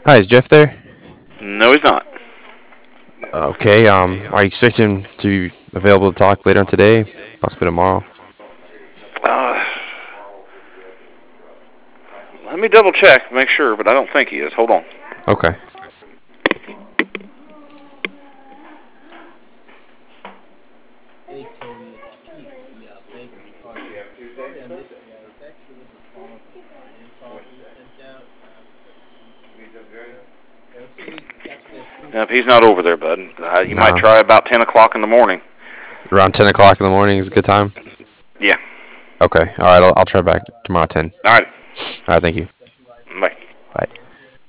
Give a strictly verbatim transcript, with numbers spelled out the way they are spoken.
Hi, is Jeff there? No, he's not. Okay, um, are you expecting to be available to talk later on today? Possibly tomorrow? Uh, let me double check, make sure, but I don't think he is. Hold on. Okay. If he's not over there, bud, uh, you might No. try about ten o'clock in the morning. Around ten o'clock in the morning is a good time? Yeah. Okay, alright, I'll, I'll try back tomorrow at ten. All right. Alright, thank you. Bye.